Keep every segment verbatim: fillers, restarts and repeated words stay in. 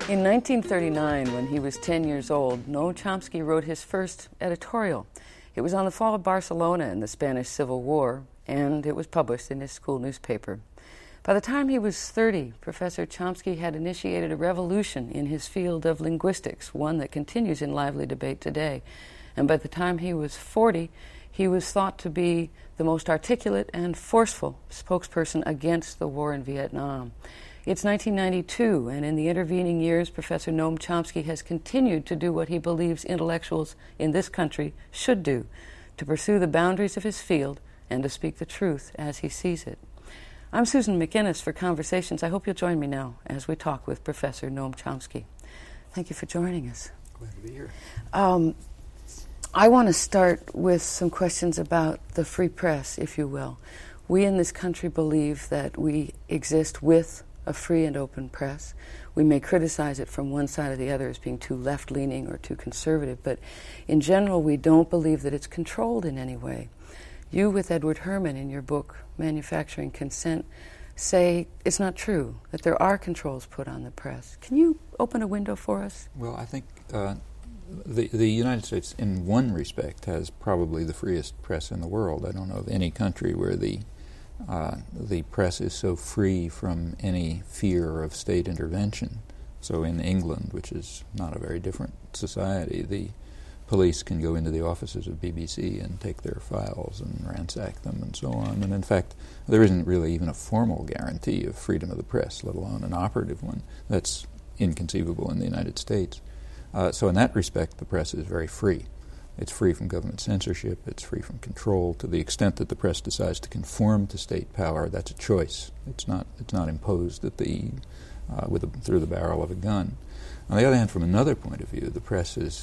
In nineteen thirty-nine, when he was ten years old, Noam Chomsky wrote his first editorial. It was on the fall of Barcelona in the Spanish Civil War, and it was published in his school newspaper. By the time he was thirty, Professor Chomsky had initiated a revolution in his field of linguistics, one that continues in lively debate today. And by the time he was forty, he was thought to be the most articulate and forceful spokesperson against the war in Vietnam. It's nineteen ninety-two, and in the intervening years, Professor Noam Chomsky has continued to do what he believes intellectuals in this country should do, to pursue the boundaries of his field and to speak the truth as he sees it. I'm Susan McInnes for Conversations. I hope you'll join me now as we talk with Professor Noam Chomsky. Thank you for joining us. Glad to be here. Um, I want to start with some questions about the free press, if you will. We in this country believe that we exist with a free and open press. We may criticize it from one side or the other as being too left-leaning or too conservative, but in general we don't believe that it's controlled in any way. You, with Edward Herman in your book, Manufacturing Consent, say it's not true, that there are controls put on the press. Can you open a window for us? Well, I think uh, the, the United States, in one respect, has probably the freest press in the world. I don't know of any country where the uh, the press is so free from any fear of state intervention. So in England, which is not a very different society, the police can go into the offices of B B C and take their files and ransack them and so on. And in fact, there isn't really even a formal guarantee of freedom of the press, let alone an operative one. That's inconceivable in the United States. Uh, so in that respect, the press is very free. It's free from government censorship. It's free from control. To the extent that the press decides to conform to state power, that's a choice. It's not. It's not imposed at the uh, with a, through the barrel of a gun. On the other hand, from another point of view, the press is,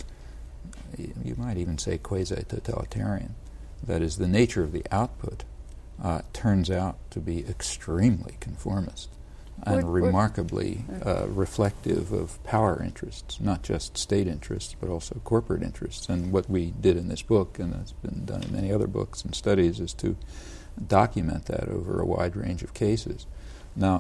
you might even say, quasi-totalitarian. That is, the nature of the output uh, turns out to be extremely conformist and We're, remarkably uh, reflective of power interests, not just state interests, but also corporate interests. And what we did in this book, and it's been done in many other books and studies, is to document that over a wide range of cases. Now,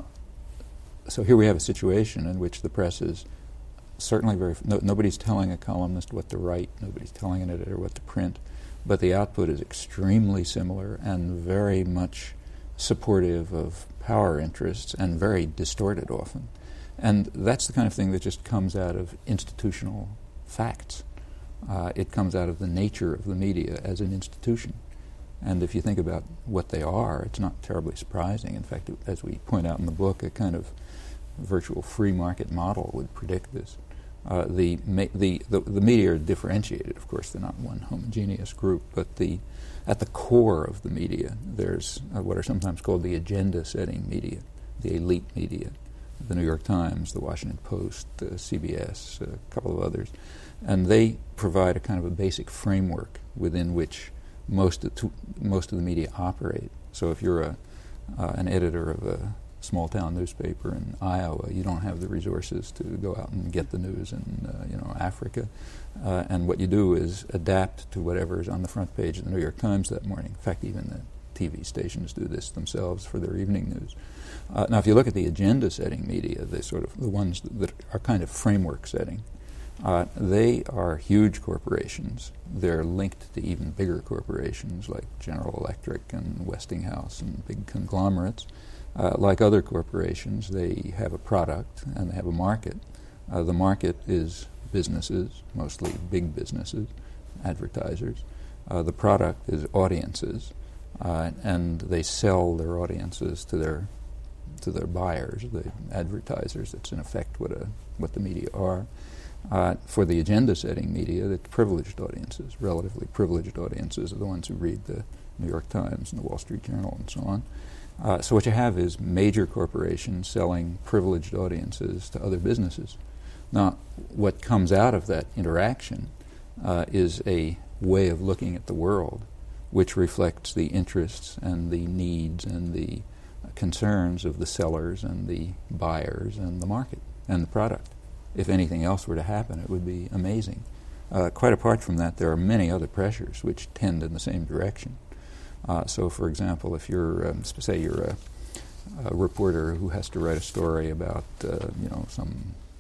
so here we have a situation in which the press is certainly very, no, nobody's telling a columnist what to write, nobody's telling an editor what to print, but the output is extremely similar and very much supportive of power interests and very distorted often. And that's the kind of thing that just comes out of institutional facts. Uh, it comes out of the nature of the media as an institution. And if you think about what they are, it's not terribly surprising. In fact, it, as we point out in the book, a kind of virtual free market model would predict this. Uh, the, ma- the, the the media are differentiated, of course. They're not one homogeneous group, but the at the core of the media, there's uh, what are sometimes called the agenda-setting media, the elite media, the New York Times, the Washington Post, the C B S, a couple of others, and they provide a kind of a basic framework within which most of, to, most of the media operate. So if you're a uh, an editor of a small-town newspaper in Iowa, you don't have the resources to go out and get the news in, uh, you know, Africa. Uh, and what you do is adapt to whatever is on the front page of the New York Times that morning. In fact, even the T V stations do this themselves for their evening news. Uh, now, if you look at the agenda-setting media, the sort of the ones that, that are kind of framework-setting, uh, they are huge corporations. They're linked to even bigger corporations like General Electric and Westinghouse and big conglomerates. Uh, like other corporations, they have a product and they have a market. Uh, the market is businesses, mostly big businesses, advertisers. Uh, the product is audiences, uh, and they sell their audiences to their to their buyers, the advertisers. That's in effect what a what the media are. Uh, for the agenda-setting media, the privileged audiences, relatively privileged audiences, are the ones who read the New York Times and the Wall Street Journal and so on. Uh, so what you have is major corporations selling privileged audiences to other businesses. Now, what comes out of that interaction uh, is a way of looking at the world which reflects the interests and the needs and the uh, concerns of the sellers and the buyers and the market and the product. If anything else were to happen, it would be amazing. Uh, quite apart from that, there are many other pressures which tend in the same direction. Uh, so, for example, if you're, um, say, you're a, a reporter who has to write a story about, uh, you know, some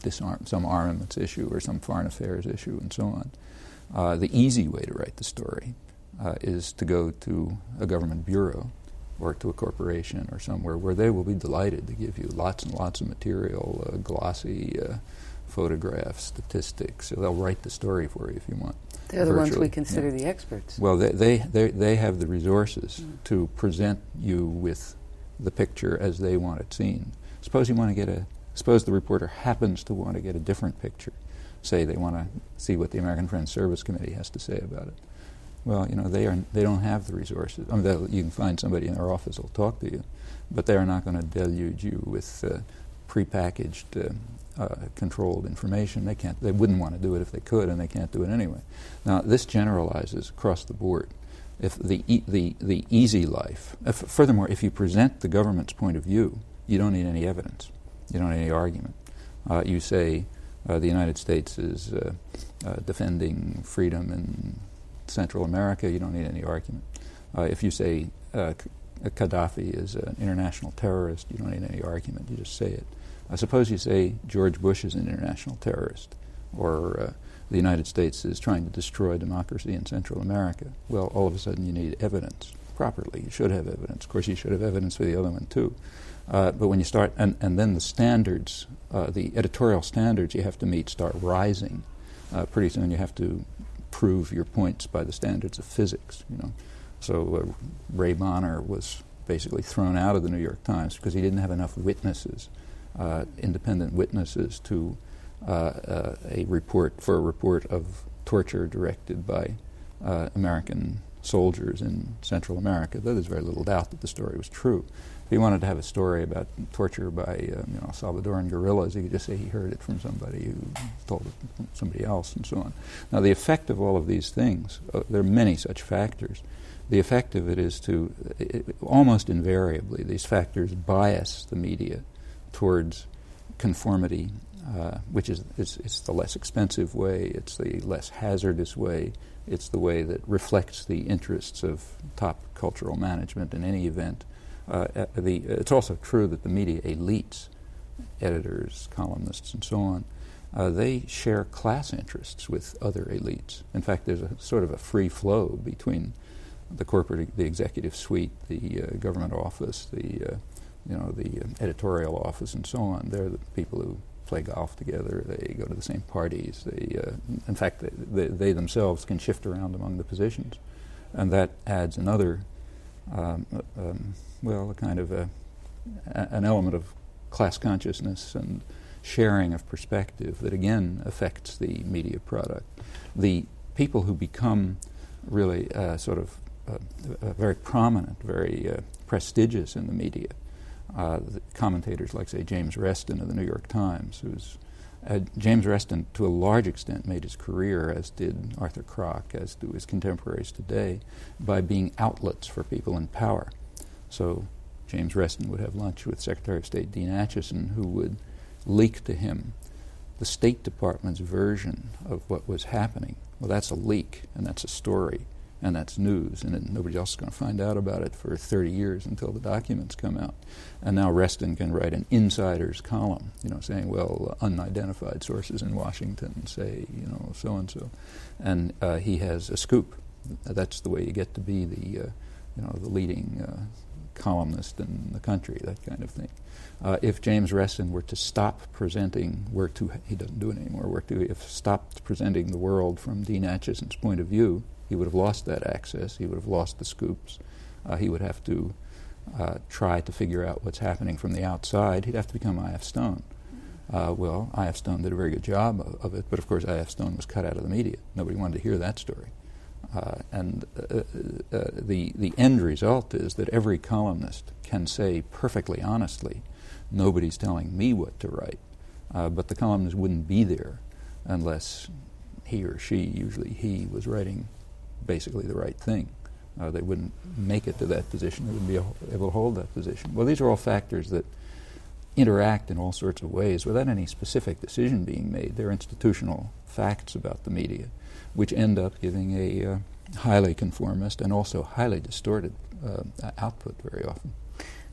disarm some armaments issue or some foreign affairs issue and so on. Uh, the easy way to write the story uh, is to go to a government bureau or to a corporation or somewhere where they will be delighted to give you lots and lots of material, uh, glossy uh, photographs, statistics. So they'll write the story for you if you want. They're the virtually. ones we consider yeah. the experts. Well, they they they, they have the resources mm. to present you with the picture as they want it seen. Suppose you want to get a. Suppose the reporter happens to want to get a different picture. Say they want to see what the American Friends Service Committee has to say about it. Well, you know, they are they don't have the resources. I mean, you can find somebody in their office who'll talk to you, but they are not going to deluge you with uh, prepackaged, uh, uh, controlled information. They can't. They wouldn't want to do it if they could, and they can't do it anyway. Now, this generalizes across the board. If the e- the the easy life. If, furthermore, if you present the government's point of view, you don't need any evidence. You don't need any argument. Uh, you say uh, the United States is uh, uh, defending freedom in Central America. You don't need any argument. Uh, if you say uh, K- Gaddafi is an international terrorist, you don't need any argument. You just say it. I suppose you say George Bush is an international terrorist, or uh, the United States is trying to destroy democracy in Central America. Well, all of a sudden you need evidence properly. You should have evidence. Of course, you should have evidence for the other one too. Uh, but when you start, and, and then the standards, uh, the editorial standards you have to meet start rising. Uh, pretty soon you have to prove your points by the standards of physics, you know. So uh, Ray Bonner was basically thrown out of the New York Times because he didn't have enough witnesses, uh, independent witnesses to uh, uh, a report, for a report of torture directed by uh, American soldiers in Central America. Though there's very little doubt that the story was true. If he wanted to have a story about torture by uh, you know, Salvadoran guerrillas, he could just say he heard it from somebody who told it from somebody else, and so on. Now, the effect of all of these things, uh, there are many such factors. The effect of it is to, it, almost invariably, these factors bias the media towards conformity, uh, which is it's, it's the less expensive way, it's the less hazardous way, it's the way that reflects the interests of top cultural management in any event. Uh, the, it's also true that the media elites, editors, columnists, and so on, uh, they share class interests with other elites. In fact, there's a sort of a free flow between the corporate, the executive suite, the uh, government office, the uh, you know the uh, editorial office, and so on. They're the people who play golf together. They go to the same parties. They, uh, in fact, they, they, they themselves can shift around among the positions, and that adds another. Um, um, well, a kind of a, a, an element of class consciousness and sharing of perspective that again affects the media product. The people who become really uh, sort of uh, uh, very prominent, very uh, prestigious in the media, uh, the commentators like, say, James Reston of the New York Times, who's uh, James Reston, to a large extent, made his career, as did Arthur Kroc, as do his contemporaries today, by being outlets for people in power. So James Reston would have lunch with Secretary of State Dean Acheson, who would leak to him the State Department's version of what was happening. Well, that's a leak, and that's a story, and that's news, and it, nobody else is going to find out about it for thirty years until the documents come out. And now Reston can write an insider's column, you know, saying, well, uh, unidentified sources in Washington say, you know, so-and-so. And uh, he has a scoop. That's the way you get to be the, uh, you know, the leading uh, columnist in the country, that kind of thing. Uh, if James Reston were to stop presenting, were to, he doesn't do it anymore, were to, if stopped presenting the world from Dean Acheson's point of view, he would have lost that access, he would have lost the scoops, uh, he would have to uh, try to figure out what's happening from the outside. He'd have to become I F Stone. Uh, well, I F Stone did a very good job of, of it, but of course I F Stone was cut out of the media. Nobody wanted to hear that story. Uh, and uh, uh, the, the end result is that every columnist can say perfectly honestly, nobody's telling me what to write, uh, but the columnist wouldn't be there unless he or she, usually he, was writing basically the right thing. Uh, they wouldn't make it to that position. They wouldn't be able to hold that position. Well, these are all factors that interact in all sorts of ways without any specific decision being made. They're institutional facts about the media, which end up giving a uh, highly conformist and also highly distorted uh, output very often.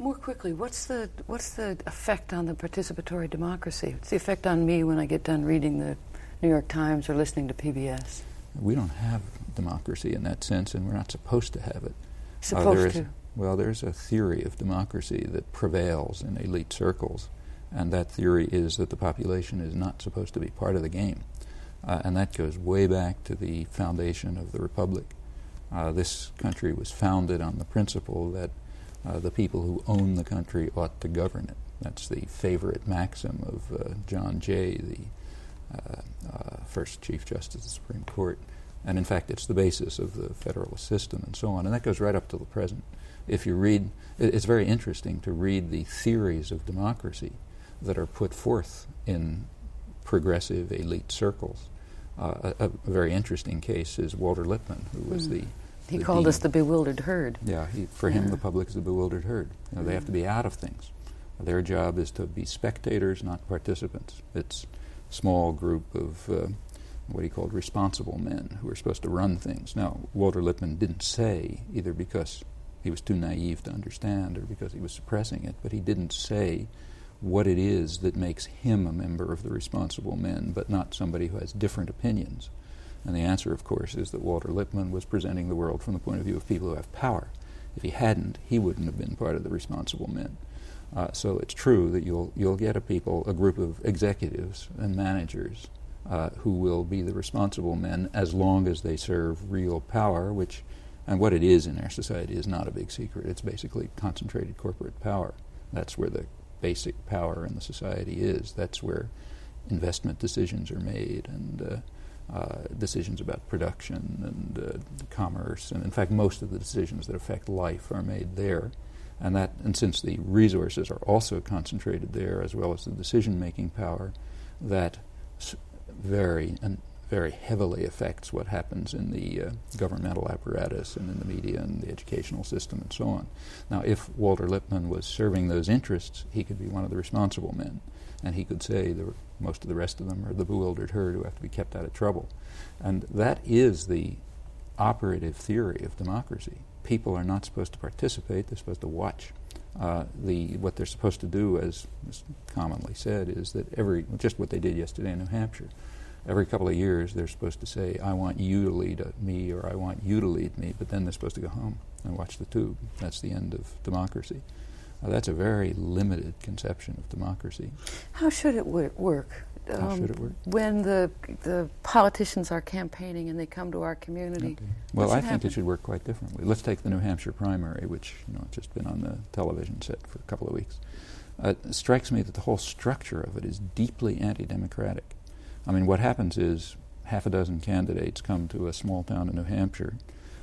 more quickly, what's the what's the effect on the participatory democracy? What's the effect on me when I get done reading the New York Times or listening to P B S? We don't have democracy in that sense, and we're not supposed to have it. Supposed uh, there is, to? Well, there's a theory of democracy that prevails in elite circles, and that theory is that the population is not supposed to be part of the game. Uh, and that goes way back to the foundation of the Republic. Uh, this country was founded on the principle that uh, the people who own the country ought to govern it. That's the favorite maxim of uh, John Jay, the uh, uh, first Chief Justice of the Supreme Court. And in fact, it's the basis of the Federalist system and so on. And that goes right up to the present. If you read, it, it's very interesting to read the theories of democracy that are put forth in progressive elite circles. Uh, a, a very interesting case is Walter Lippmann, who was mm. the He the called dean. us the bewildered herd. Yeah, he, for yeah. him the public is the bewildered herd. You know, mm. They have to be out of things. Their job is to be spectators, not participants. It's a small group of uh, what he called responsible men who are supposed to run things. Now, Walter Lippmann didn't say, either because he was too naive to understand or because he was suppressing it, but he didn't say what it is that makes him a member of the responsible men, but not somebody who has different opinions. And the answer, of course, is that Walter Lippmann was presenting the world from the point of view of people who have power. If he hadn't, he wouldn't have been part of the responsible men. Uh, so it's true that you'll you'll get a people, a group of executives and managers uh, who will be the responsible men as long as they serve real power, which, and what it is in our society is not a big secret. It's basically concentrated corporate power. That's where the basic power in the society is. That's where investment decisions are made, and uh, uh, decisions about production and uh, commerce, and in fact most of the decisions that affect life are made there. And that, and since the resources are also concentrated there, as well as the decision-making power, that s- very and very heavily affects what happens in the uh, governmental apparatus and in the media and the educational system and so on. Now, if Walter Lippmann was serving those interests, he could be one of the responsible men, and he could say the, most of the rest of them are the bewildered herd who have to be kept out of trouble. And that is the operative theory of democracy. People are not supposed to participate, they're supposed to watch. Uh, the what they're supposed to do, as is commonly said, is that every, just what they did yesterday in New Hampshire, every couple of years they're supposed to say, I want you to lead uh, me, or I want you to lead me, but then they're supposed to go home and watch the tube. That's the end of democracy. Uh, that's a very limited conception of democracy. How should it wor- work? How um, should it work? When the the politicians are campaigning and they come to our community. Okay. Well, I think happen? it should work quite differently. Let's take the New Hampshire primary, which you know has just been on the television set for a couple of weeks. Uh, it strikes me that the whole structure of it is deeply anti-democratic. I mean, what happens is half a dozen candidates come to a small town in New Hampshire,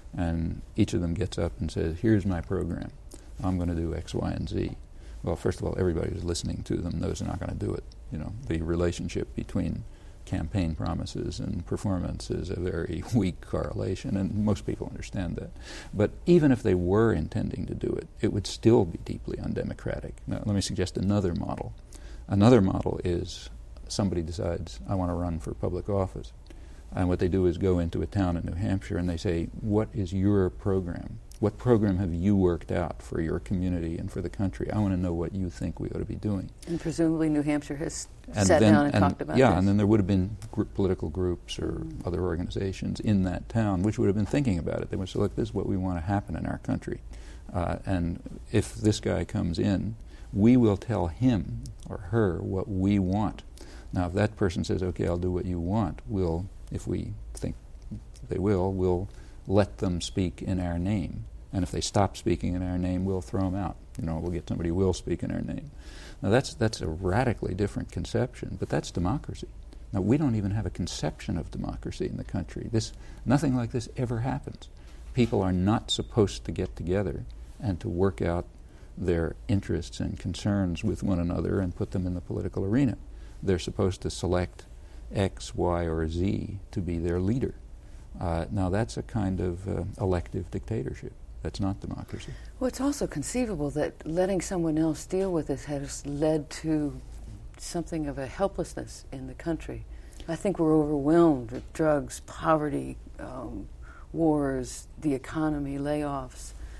and each of them gets up and says, here's my program. I'm going to do X, Y, and Z. Well, first of all, everybody who's listening to them knows they're not going to do it. You know, the relationship between campaign promises and performance is a very weak correlation, and most people understand that. But even if they were intending to do it, it would still be deeply undemocratic. Now, let me suggest another model. Another model is somebody decides, I want to run for public office. And what they do is go into a town in New Hampshire and they say, what is your program? What program have you worked out for your community and for the country? I want to know what you think we ought to be doing. And presumably New Hampshire has and sat then, down and, and talked about yeah, this. and then there would have been gr- political groups or mm. other organizations in that town which would have been thinking about it. They would say, look, this is what we want to happen in our country. Uh, and if this guy comes in, we will tell him or her what we want. Now, if that person says, okay, I'll do what you want, we'll, if we think they will, we'll let them speak in our name. And if they stop speaking in our name, we'll throw them out. You know, we'll get somebody who will speak in our name. Now, that's that's a radically different conception, but that's democracy. Now, we don't even have a conception of democracy in the country. This, nothing like this ever happens. People are not supposed to get together and to work out their interests and concerns with one another and put them in the political arena. They're supposed to select X, Y, or Z to be their leader. Uh, now, that's a kind of uh, elective dictatorship. That's not democracy. Well, it's also conceivable that letting someone else deal with this has led to something of a helplessness in the country. I think we're overwhelmed with drugs, poverty, um, wars, the economy, layoffs.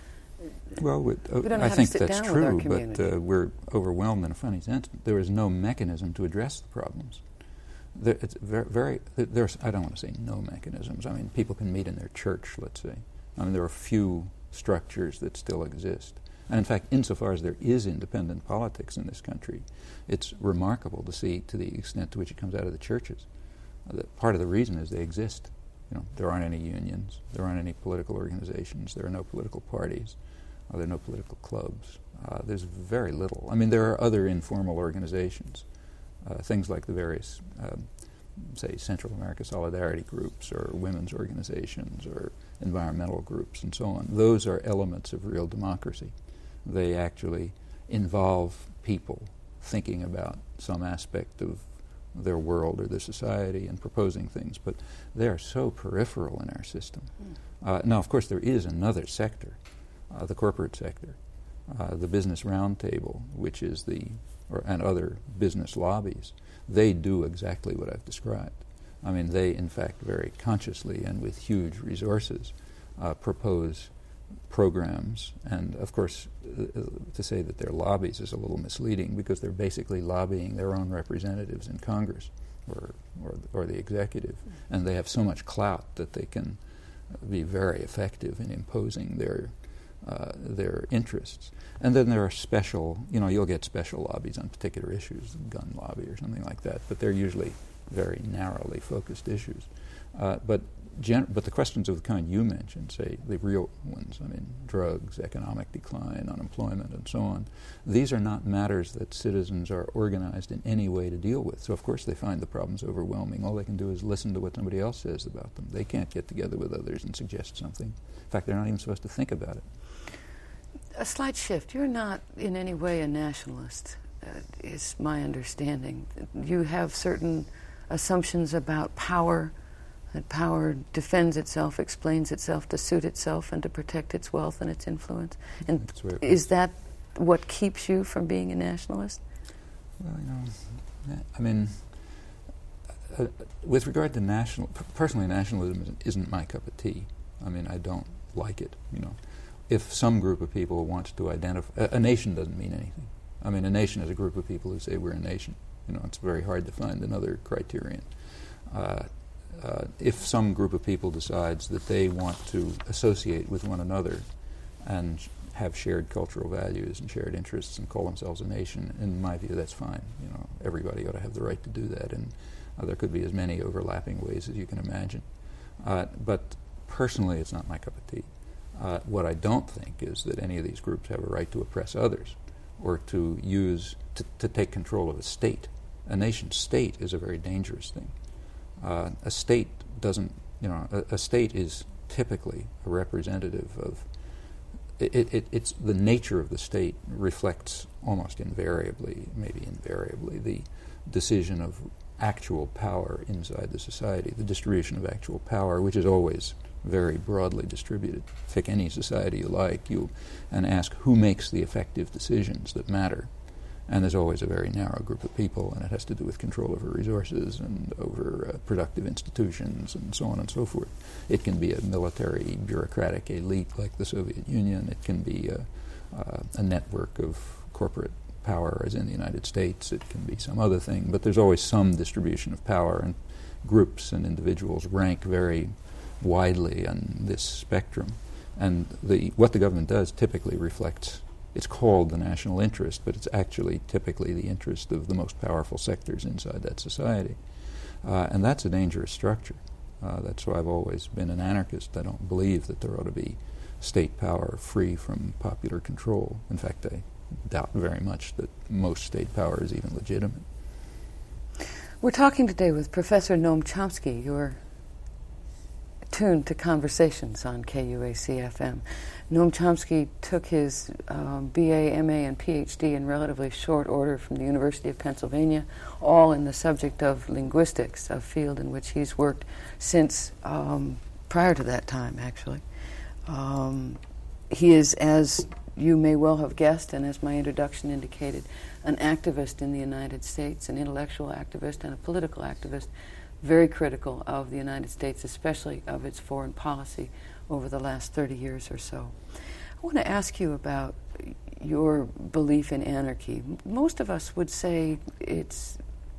Well, with, uh, we don't know I how think to sit that's down with our true, community. but uh, we're overwhelmed in a funny sense. There is no mechanism to address the problems. There, it's very, very, there's, I don't want to say no mechanisms. I mean, people can meet in their church, let's say. I mean, there are few structures that still exist. And in fact, insofar as there is independent politics in this country, it's remarkable to see to the extent to which it comes out of the churches. Uh, the, part of the reason is they exist. You know, there aren't any unions, there aren't any political organizations, there are no political parties, uh, there are no political clubs. Uh, there's very little. I mean, there are other informal organizations, uh, things like the various, um, say, Central America Solidarity groups or women's organizations or environmental groups and so on. Those are elements of real democracy. They actually involve people thinking about some aspect of their world or their society and proposing things, but they are so peripheral in our system. Mm. Uh, now, of course, there is another sector, uh, the corporate sector, uh, the Business Roundtable, which is the, or, and other business lobbies. They do exactly what I've described. I mean, they, in fact, very consciously and with huge resources uh, propose programs, and of course uh, to say that they're lobbies is a little misleading because they're basically lobbying their own representatives in Congress or or, or the executive, and they have so much clout that they can be very effective in imposing their uh, their interests. And then there are special, you know, you'll get special lobbies on particular issues, gun lobby or something like that, but they're usually very narrowly focused issues. Uh, but Gen- but the questions of the kind you mentioned, say the real ones, I mean, drugs, economic decline, unemployment, and so on, these are not matters that citizens are organized in any way to deal with. So, of course, they find the problems overwhelming. All they can do is listen to what somebody else says about them. They can't get together with others and suggest something. In fact, they're not even supposed to think about it. A slight shift. You're not in any way a nationalist, uh, is my understanding. You have certain assumptions about power, that power defends itself, explains itself to suit itself and to protect its wealth and its influence. And is that what keeps you from being a nationalist? Well, you know, I mean, uh, with regard to national, personally, nationalism isn't my cup of tea. I mean, I don't like it, you know. If some group of people wants to identify, a, a nation doesn't mean anything. I mean, a nation is a group of people who say we're a nation. You know, it's very hard to find another criterion. Uh, Uh, if some group of people decides that they want to associate with one another and have shared cultural values and shared interests and call themselves a nation, in my view, that's fine. You know, everybody ought to have the right to do that, and uh, there could be as many overlapping ways as you can imagine. Uh, but personally, it's not my cup of tea. Uh, what I don't think is that any of these groups have a right to oppress others or to use, to, to take control of a state. A nation state is a very dangerous thing. Uh, a state doesn't, you know, a, a state is typically a representative of, it, it, it's the nature of the state reflects almost invariably, maybe invariably, the decision of actual power inside the society, the distribution of actual power, which is always very broadly distributed. Pick any society you like, you and ask who makes the effective decisions that matter. And there's always a very narrow group of people, and it has to do with control over resources and over uh, productive institutions and so on and so forth. It can be a military, bureaucratic elite like the Soviet Union. It can be a, uh, a network of corporate power, as in the United States. It can be some other thing. But there's always some distribution of power, and groups and individuals rank very widely on this spectrum. And the what the government does typically reflects, it's called the national interest, but it's actually typically the interest of the most powerful sectors inside that society. Uh, and that's a dangerous structure. Uh, that's why I've always been an anarchist. I don't believe that there ought to be state power free from popular control. In fact, I doubt very much that most state power is even legitimate. We're talking today with Professor Noam Chomsky. You're tuned to Conversations on K U A C F M. Noam Chomsky took his um, B A, M A, and P H D in relatively short order from the University of Pennsylvania, all in the subject of linguistics, a field in which he's worked since um, prior to that time, actually. Um, he is, as you may well have guessed, and as my introduction indicated, an activist in the United States, an intellectual activist and a political activist, very critical of the United States, especially of its foreign policy over the last thirty years or so. I want to ask you about your belief in anarchy. Most of us would say it's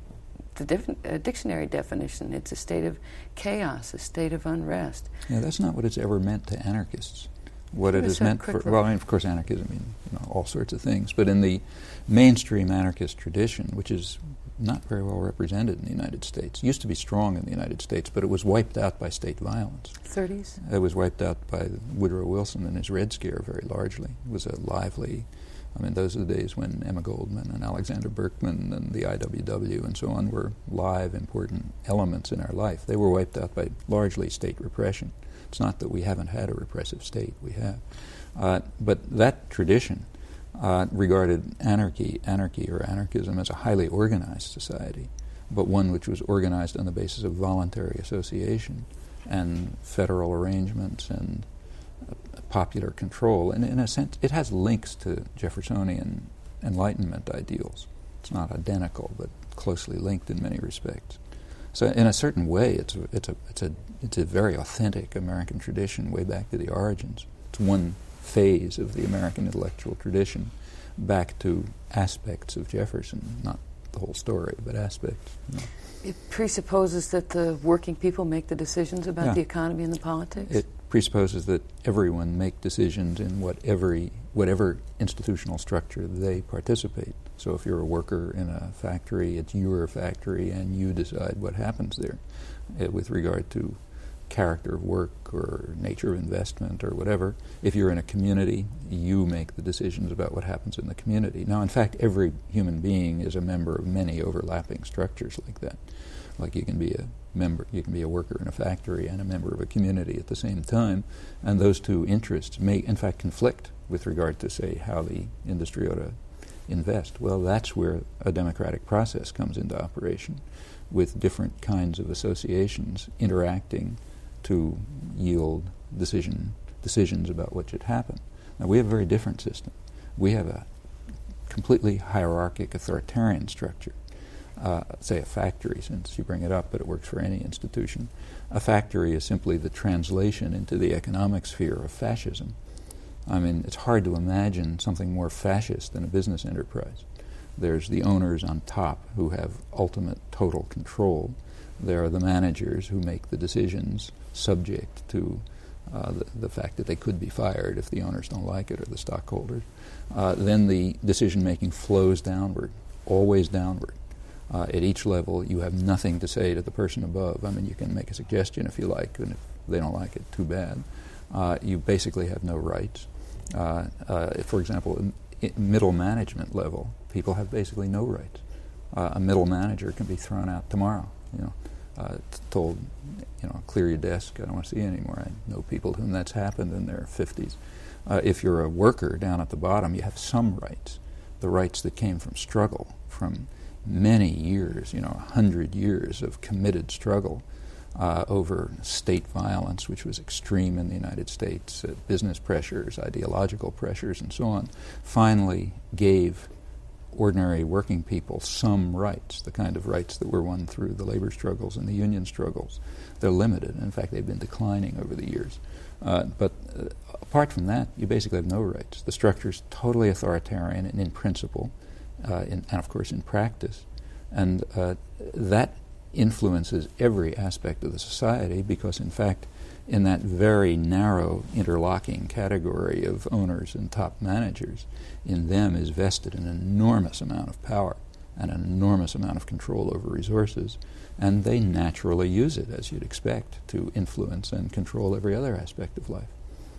the dif- a dictionary definition. It's a state of chaos, a state of unrest. Yeah, that's not what it's ever meant to anarchists. What it is meant for, well, I mean, of course, anarchism means you know, all sorts of things, but in the mainstream anarchist tradition, which is not very well represented in the United States, used to be strong in the United States, but it was wiped out by state violence. thirties? It was wiped out by Woodrow Wilson and his Red Scare very largely. It was a lively, I mean, those are the days when Emma Goldman and Alexander Berkman and the I W W and so on were live, important elements in our life. They were wiped out by largely state repression. It's not that we haven't had a repressive state, we have. Uh, but that tradition uh, regarded anarchy, anarchy or anarchism as a highly organized society, but one which was organized on the basis of voluntary association and federal arrangements and uh, popular control. And in a sense, it has links to Jeffersonian Enlightenment ideals. It's not identical, but closely linked in many respects. So in a certain way, it's a, it's a, it's a, it's a very authentic American tradition way back to the origins. It's one phase of the American intellectual tradition back to aspects of Jefferson, not the whole story, but aspects. You know. It presupposes that the working people make the decisions about Yeah. the economy and the politics? It presupposes that everyone make decisions in what every, whatever institutional structure they participate. So if you're a worker in a factory, it's your factory and you decide what happens there uh, with regard to character of work or nature of investment or whatever. If you're in a community, you make the decisions about what happens in the community. Now, in fact, every human being is a member of many overlapping structures like that. Like you can be a member, you can be a worker in a factory and a member of a community at the same time, and those two interests may, in fact, conflict with regard to, say, how the industry ought to invest. Well, that's where a democratic process comes into operation, with different kinds of associations interacting to yield decision decisions about what should happen. Now, we have a very different system. We have a completely hierarchic authoritarian structure. Uh, say a factory, since you bring it up, but it works for any institution. A factory is simply the translation into the economic sphere of fascism. I mean, it's hard to imagine something more fascist than a business enterprise. There's the owners on top who have ultimate total control. There are the managers who make the decisions subject to uh, the, the fact that they could be fired if the owners don't like it or the stockholders. Uh, then the decision-making flows downward, always downward. Uh, at each level, you have nothing to say to the person above. I mean, you can make a suggestion if you like, and if they don't like it, too bad. Uh, you basically have no rights. Uh, uh, for example, in, in middle management level, people have basically no rights. Uh, a middle manager can be thrown out tomorrow. You know, uh, told, you know, clear your desk. I don't want to see you anymore. I know people to whom that's happened in their fifties. Uh, if you're a worker down at the bottom, you have some rights, the rights that came from struggle, from many years, you know, a hundred years of committed struggle uh, over state violence, which was extreme in the United States, uh, business pressures, ideological pressures, and so on, finally gave ordinary working people some rights, the kind of rights that were won through the labor struggles and the union struggles. They're limited. In fact, they've been declining over the years. Uh, but uh, apart from that, you basically have no rights. The structure is totally authoritarian and in principle, Uh, in, and of course in practice, and uh, that influences every aspect of the society because in fact in that very narrow interlocking category of owners and top managers, in them is vested an enormous amount of power and an enormous amount of control over resources, and they naturally use it, as you'd expect, to influence and control every other aspect of life.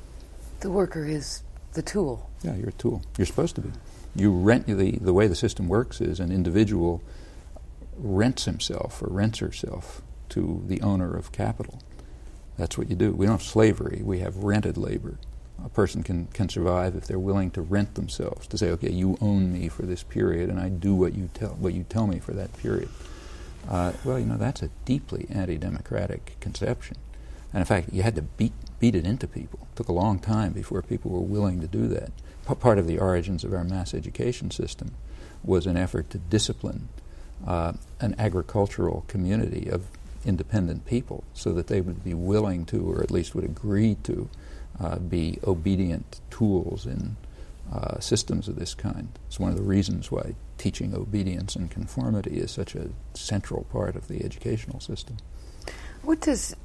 The worker is the tool. Yeah, you're a tool. You're supposed to be. You rent, the, the way the system works is an individual rents himself or rents herself to the owner of capital. That's what you do. We don't have slavery. We have rented labor. A person can, can survive if they're willing to rent themselves, to say, okay, you own me for this period and I do what you tell, what you tell me for that period. Uh, well, you know, that's a deeply anti-democratic conception. And in fact, you had to beat, beat it into people. It took a long time before people were willing to do that. Part of the origins of our mass education system was an effort to discipline uh, an agricultural community of independent people so that they would be willing to, or at least would agree to, uh, be obedient tools in uh, systems of this kind. It's one of the reasons why teaching obedience and conformity is such a central part of the educational system. What does...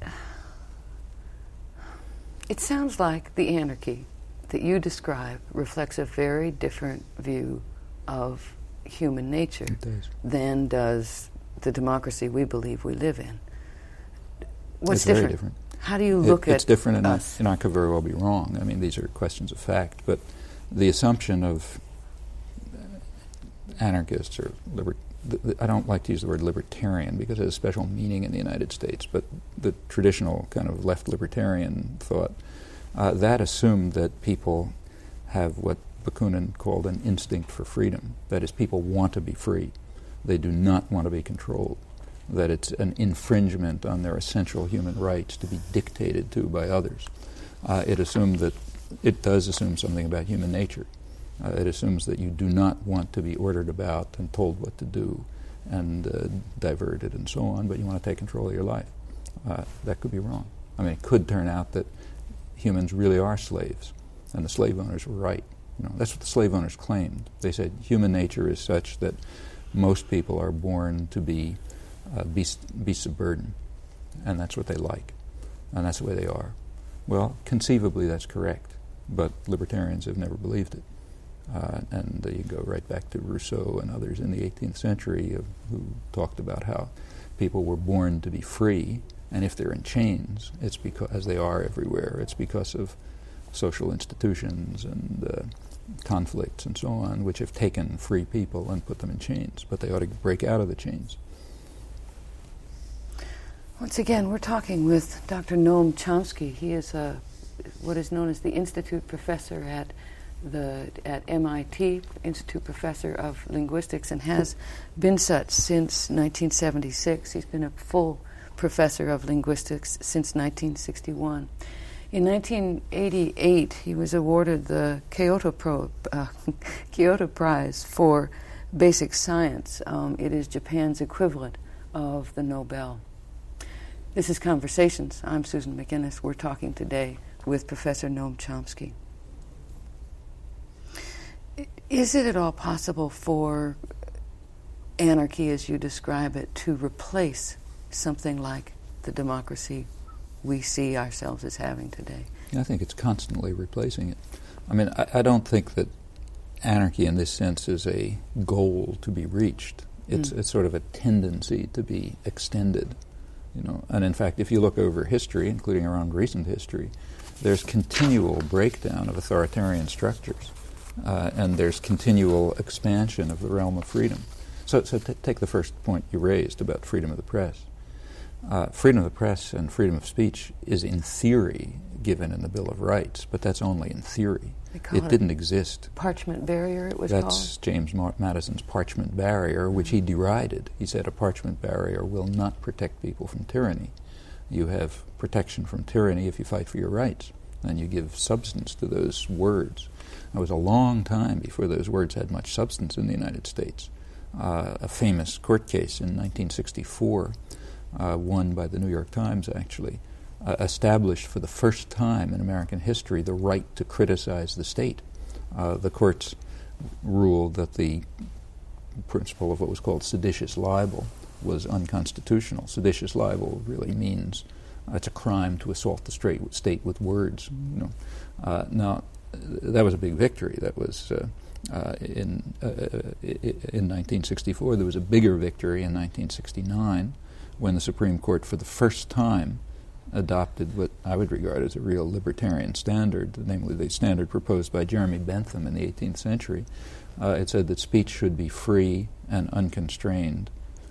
It sounds like the anarchy that you describe reflects a very different view of human nature does. than does the democracy we believe we live in. What's it's different? Very different? How do you it, look it's at It's different, and us? I, and I could very well be wrong. I mean, these are questions of fact, but the assumption of anarchists or liber- th- th- I don't like to use the word libertarian because it has a special meaning in the United States, but the traditional kind of left libertarian thought, uh, that assumed that people have what Bakunin called an instinct for freedom. That is, people want to be free. They do not want to be controlled. That it's an infringement on their essential human rights to be dictated to by others. Uh, it assumed that, it does assume something about human nature. Uh, it assumes that you do not want to be ordered about and told what to do and uh, diverted and so on, but you want to take control of your life. Uh, that could be wrong. I mean, it could turn out that humans really are slaves, and the slave owners were right. You know, that's what the slave owners claimed. They said human nature is such that most people are born to be uh, beast, beasts of burden, and that's what they like, and that's the way they are. Well, conceivably that's correct, but libertarians have never believed it. Uh, and uh, you go right back to Rousseau and others in the eighteenth century uh, who talked about how people were born to be free, and if they're in chains, it's because, as they are everywhere, it's because of social institutions and uh, conflicts and so on, which have taken free people and put them in chains, but they ought to break out of the chains. Once again, we're talking with Doctor Noam Chomsky. He is a, what is known as the Institute Professor at the at M I T, Institute Professor of Linguistics, and has been such since nineteen seventy-six. He's been a full professor of linguistics since nineteen sixty-one. In nineteen eighty-eight, he was awarded the Kyoto, Pro, uh, Kyoto Prize for Basic Science. Um, it is Japan's equivalent of the Nobel. This is Conversations. I'm Susan McInnes. We're talking today with Professor Noam Chomsky. Is it at all possible for anarchy, as you describe it, to replace something like the democracy we see ourselves as having today? I think it's constantly replacing it. I mean, I, I don't think that anarchy in this sense is a goal to be reached. It's, mm. it's sort of a tendency to be extended. You know, and in fact, if you look over history, including our own recent history, there's continual breakdown of authoritarian structures, uh, and there's continual expansion of the realm of freedom. So, so t- take the first point you raised about freedom of the press. Uh, freedom of the press and freedom of speech is in theory given in the Bill of Rights, but that's only in theory. It, it didn't exist. Parchment barrier, it was that's called? That's James Ma- Madison's parchment barrier, which he derided. He said a parchment barrier will not protect people from tyranny. You have protection from tyranny if you fight for your rights, and you give substance to those words. It was a long time before those words had much substance in the United States. Uh, a famous court case in nineteen sixty-four, uh, won by the New York Times actually, uh, established for the first time in American history the right to criticize the state. Uh, the courts ruled that the principle of what was called seditious libel was unconstitutional. Seditious libel really means uh, it's a crime to assault the straight state with words. You know, uh, now that was a big victory. That was uh, uh, in uh, in nineteen sixty-four. There was a bigger victory in nineteen sixty-nine when the Supreme Court, for the first time, adopted what I would regard as a real libertarian standard, namely the standard proposed by Jeremy Bentham in the eighteenth century. Uh, it said that speech should be free and unconstrained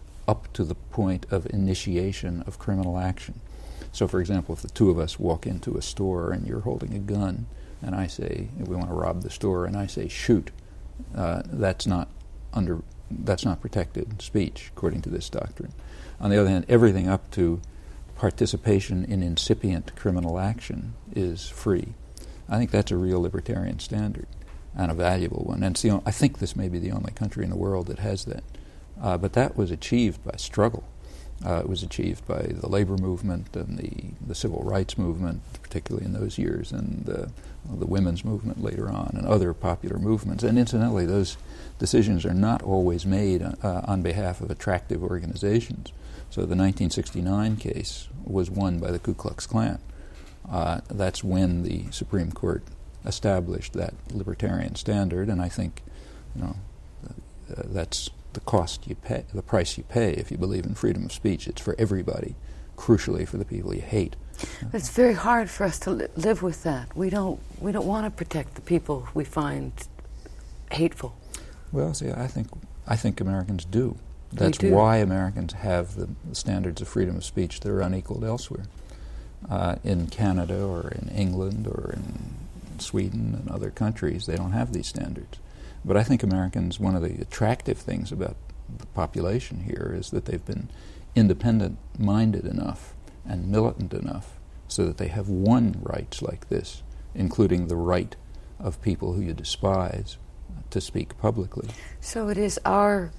up to the point of initiation of criminal action. So, for example, if the two of us walk into a store and you're holding a gun, and I say, we want to rob the store, and I say, shoot, uh, that's not under, that's not protected speech, according to this doctrine. On the other hand, everything up to participation in incipient criminal action is free. I think that's a real libertarian standard and a valuable one. And it's the o- I think this may be the only country in the world that has that. Uh, but that was achieved by struggle. Uh, it was achieved by the labor movement and the, the civil rights movement, particularly in those years, and uh, the women's movement later on, and other popular movements. And incidentally, those decisions are not always made uh, on behalf of attractive organizations. So the nineteen sixty-nine case was won by the Ku Klux Klan. Uh, that's when the Supreme Court established that libertarian standard, and I think, you know, uh, that's the cost you pay, the price you pay if you believe in freedom of speech. It's for everybody, crucially for the people you hate. It's very hard for us to li- live with that. We don't we don't want to protect the people we find hateful. Well, see, I think I think Americans do. That's do. why Americans have the standards of freedom of speech that are unequaled elsewhere. Uh, in Canada or in England or in Sweden and other countries, they don't have these standards. But I think Americans, one of the attractive things about the population here is that they've been independent-minded enough and militant enough so that they have won rights like this, including the right of people who you despise to speak publicly. So it is our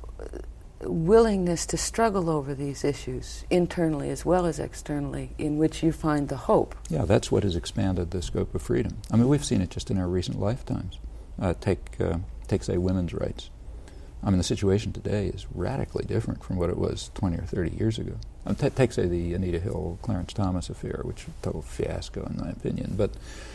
willingness to struggle over these issues, internally as well as externally, in which you find the hope. Yeah, that's what has expanded the scope of freedom. I mean, we've seen it just in our recent lifetimes. Uh, take, uh, take, say, women's rights. I mean, the situation today is radically different from what it was twenty or thirty years ago. Um, t- take, say, the Anita Hill, Clarence Thomas affair, which was a total fiasco, in my opinion. But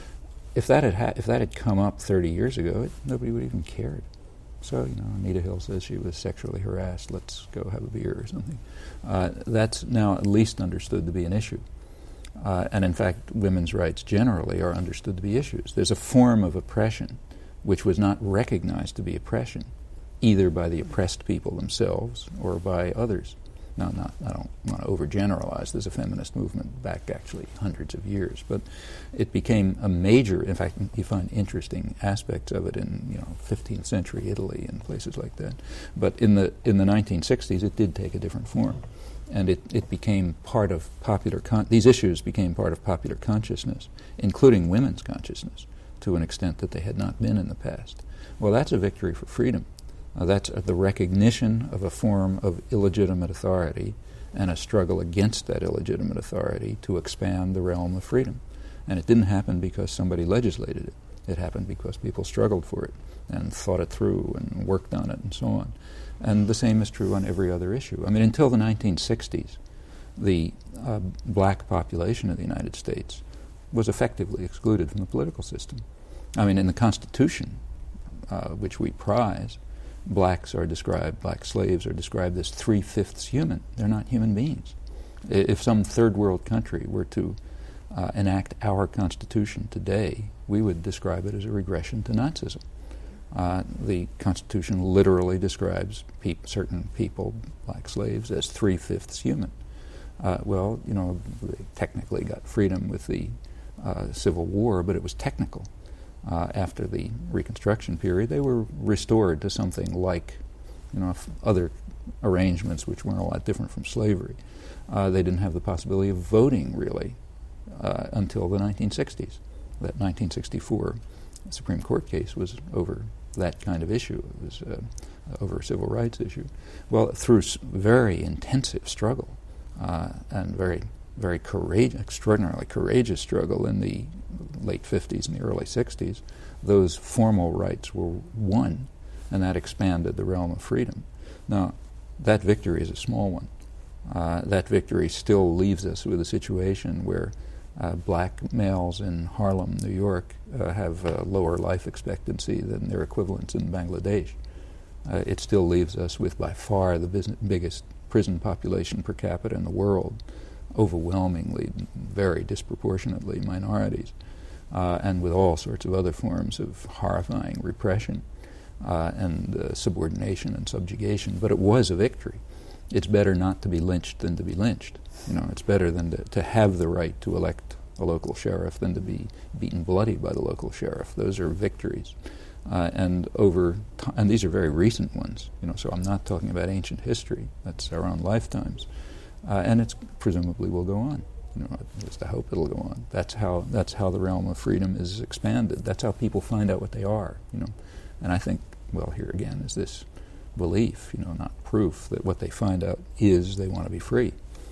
if that had ha- if that had come up thirty years ago, it, nobody would even cared. So, you know, Anita Hill says she was sexually harassed. Let's go have a beer or something. Uh, that's now at least understood to be an issue. Uh, and in fact, women's rights generally are understood to be issues. There's a form of oppression which was not recognized to be oppression, either by the oppressed people themselves or by others. Now, not, I don't want to overgeneralize. There's a feminist movement back actually hundreds of years, but it became a major. In fact, you find interesting aspects of it in, you know, fifteenth century Italy and places like that. But in the in the nineteen sixties, it did take a different form, and it, it became part of popular. Con- these issues became part of popular consciousness, including women's consciousness, to an extent that they had not been in the past. Well, that's a victory for freedom. Uh, that's uh, the recognition of a form of illegitimate authority and a struggle against that illegitimate authority to expand the realm of freedom. And it didn't happen because somebody legislated it. It happened because people struggled for it and thought it through and worked on it and so on. And the same is true on every other issue. I mean, until the nineteen sixties, the uh, black population of the United States was effectively excluded from the political system. I mean, in the Constitution, uh, which we prize, blacks are described, black slaves are described as three-fifths human. They're not human beings. I, if some third world country were to uh, enact our Constitution today, we would describe it as a regression to Nazism. Uh, the Constitution literally describes peop- certain people, black slaves, as three-fifths human. Uh, well, you know, they technically got freedom with the uh, Civil War, but it was technical. Uh, after the Reconstruction period, they were restored to something like, you know, f- other arrangements which weren't a lot different from slavery. Uh, they didn't have the possibility of voting, really, uh, until the nineteen sixties. That nineteen sixty-four Supreme Court case was over that kind of issue. It was uh, over a civil rights issue. Well, through s- very intensive struggle uh, and very, very courageous, extraordinarily courageous struggle in the late fifties and the early sixties, those formal rights were won, and that expanded the realm of freedom. Now, that victory is a small one. Uh, that victory still leaves us with a situation where uh, black males in Harlem, New York, uh, have a lower life expectancy than their equivalents in Bangladesh. Uh, it still leaves us with by far the business, biggest prison population per capita in the world, overwhelmingly, very disproportionately minorities, uh, and with all sorts of other forms of horrifying repression uh, and uh, subordination and subjugation. But it was a victory. It's better not to be lynched than to be lynched. You know, it's better than to, to have the right to elect a local sheriff than to be beaten bloody by the local sheriff. Those are victories. Uh, and over t- and these are very recent ones. You know, so I'm not talking about ancient history. That's our own lifetimes. Uh, and it's presumably will go on. You know, at least I hope it'll go on. That's how that's how the realm of freedom is expanded. That's how people find out what they are. You know, and I think, well, here again is this belief, you know, not proof, that what they find out is they want to be free.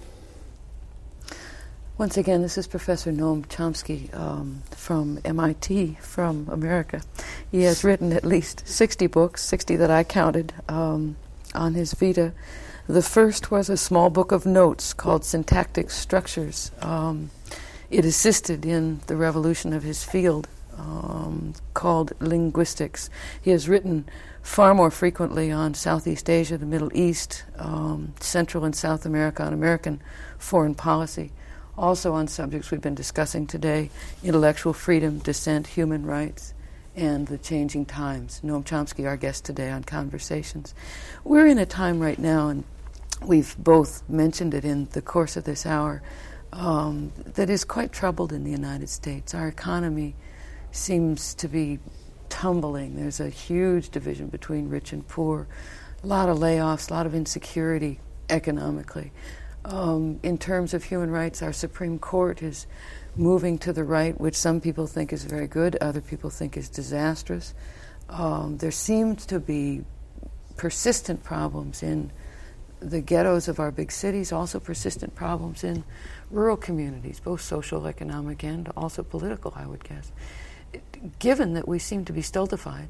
Once again, this is Professor Noam Chomsky um, from M I T, from America. He has written at least sixty books, sixty that I counted, um, on his Vita. The first was a small book of notes called Syntactic Structures. Um, it assisted in the revolution of his field, um, called linguistics. He has written far more frequently on Southeast Asia, the Middle East, um, Central and South America, on American foreign policy. Also on subjects we've been discussing today: intellectual freedom, dissent, human rights, and the changing times. Noam Chomsky, our guest today on Conversations. We're in a time right now, and we've both mentioned it in the course of this hour, um, that is quite troubled in the United States. Our economy seems to be tumbling. There's a huge division between rich and poor, a lot of layoffs, a lot of insecurity economically. Um, in terms of human rights, our Supreme Court is moving to the right, which some people think is very good, other people think is disastrous. Um, there seems to be persistent problems in the ghettos of our big cities, also persistent problems in rural communities, both social, economic, and also political, I would guess. Given that we seem to be stultified,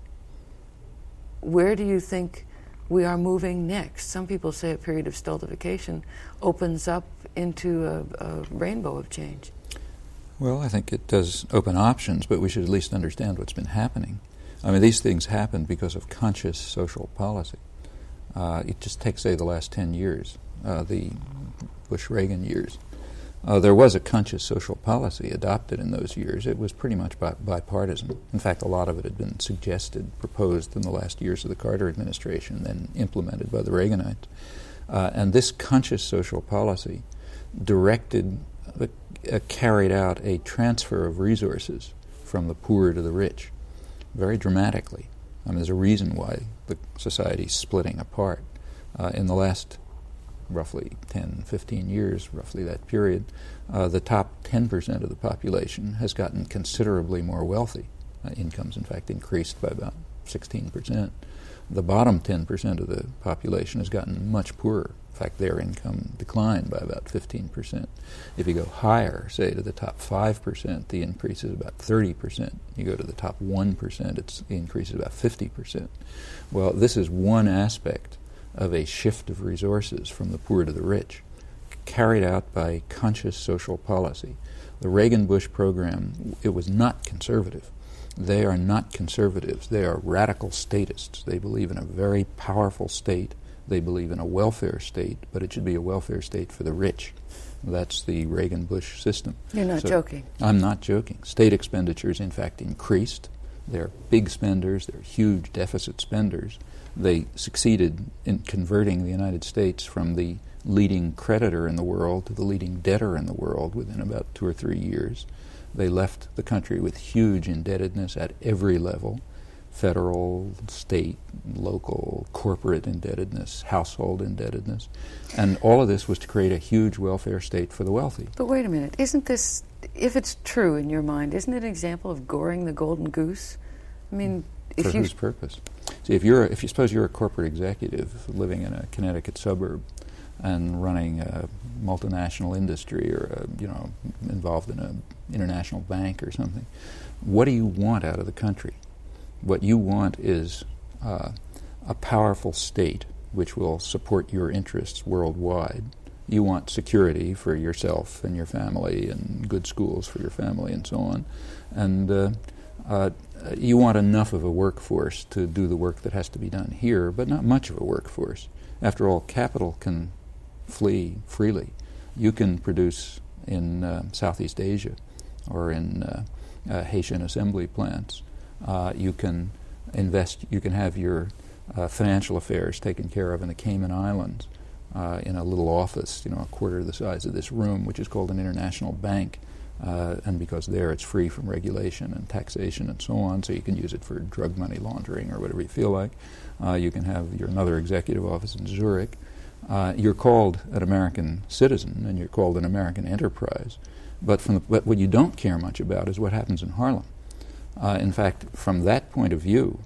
where do you think we are moving next? Some people say a period of stultification opens up into a, a rainbow of change. Well, I think it does open options, but we should at least understand what's been happening. I mean, these things happen because of conscious social policy. Uh, it just takes, say, the last ten years, uh, the Bush-Reagan years. Uh, there was a conscious social policy adopted in those years. It was pretty much bi- bipartisan. In fact, a lot of it had been suggested, proposed in the last years of the Carter administration, then implemented by the Reaganites. Uh, and this conscious social policy directed, uh, uh, carried out a transfer of resources from the poor to the rich, very dramatically. I mean, there's a reason why the society's splitting apart. Uh, in the last roughly ten, fifteen years, roughly that period, uh, the top ten percent of the population has gotten considerably more wealthy. Uh, incomes, in fact, increased by about sixteen percent. The bottom ten percent of the population has gotten much poorer. In fact, their income declined by about fifteen percent. If you go higher, say to the top five percent, the increase is about thirty percent. You go to the top one percent, it's, the increase is about fifty percent. Well, this is one aspect of a shift of resources from the poor to the rich, carried out by conscious social policy. The Reagan-Bush program, it was not conservative. They are not conservatives. They are radical statists. They believe in a very powerful state. They believe in a welfare state, but it should be a welfare state for the rich. That's the Reagan-Bush system. You're not so joking. I'm not joking. State expenditures, in fact, increased. They're big spenders. They're huge deficit spenders. They succeeded in converting the United States from the leading creditor in the world to the leading debtor in the world within about two or three years. They left the country with huge indebtedness at every level: federal, state, local, corporate indebtedness, household indebtedness. And all of this was to create a huge welfare state for the wealthy. But wait a minute. Isn't this, if it's true in your mind, isn't it an example of goring the golden goose? I mean, if For you... whose purpose? See, if you're, if you suppose you're a corporate executive living in a Connecticut suburb and running a multinational industry, or a, you know, involved in an international bank or something, what do you want out of the country? What you want is uh, a powerful state which will support your interests worldwide. You want security for yourself and your family, and good schools for your family, and so on. And uh, uh, you want enough of a workforce to do the work that has to be done here, but not much of a workforce. After all, capital can flee freely. You can produce in uh, Southeast Asia or in uh, uh, Haitian assembly plants. Uh, you can invest, you can have your uh, financial affairs taken care of in the Cayman Islands uh, in a little office, you know, a quarter the size of this room, which is called an international bank. Uh, and because there it's free from regulation and taxation and so on, so you can use it for drug money laundering or whatever you feel like. Uh, you can have your another executive office in Zurich. Uh, you're called an American citizen and you're called an American enterprise. But, from the, but what you don't care much about is what happens in Harlem. Uh, in fact, from that point of view,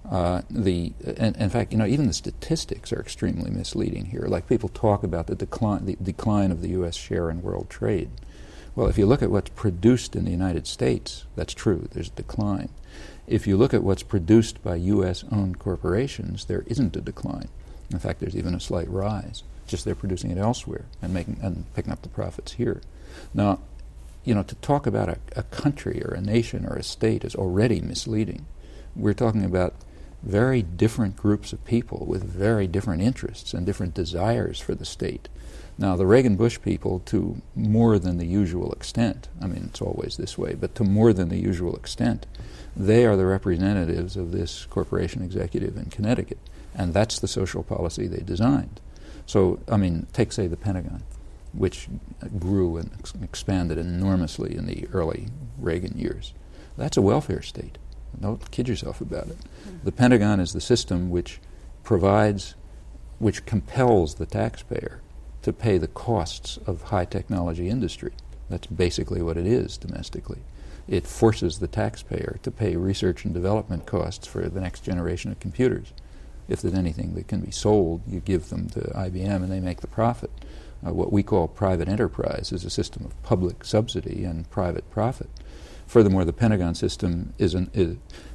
Uh, the and, in fact, you know, even the statistics are extremely misleading here. Like people talk about the decline, the decline of the U S share in world trade. Well, if you look at what's produced in the United States, that's true. There's a decline. If you look at what's produced by U S-owned corporations, there isn't a decline. In fact, there's even a slight rise. Just they're producing it elsewhere and making and picking up the profits here. Now, you know, to talk about a, a country or a nation or a state is already misleading. We're talking about very different groups of people with very different interests and different desires for the state. Now, the Reagan-Bush people, to more than the usual extent, I mean, it's always this way, but to more than the usual extent, they are the representatives of this corporation executive in Connecticut, and that's the social policy they designed. So, I mean, take, say, the Pentagon, which grew and ex- expanded enormously in the early Reagan years. That's a welfare state. Don't kid yourself about it. The Pentagon is the system which provides, which compels the taxpayer to pay the costs of high technology industry. That's basically what it is domestically. It forces the taxpayer to pay research and development costs for the next generation of computers. If there's anything that can be sold, you give them to I B M and they make the profit. Uh, what we call private enterprise is a system of public subsidy and private profit. Furthermore, the Pentagon system is an, is,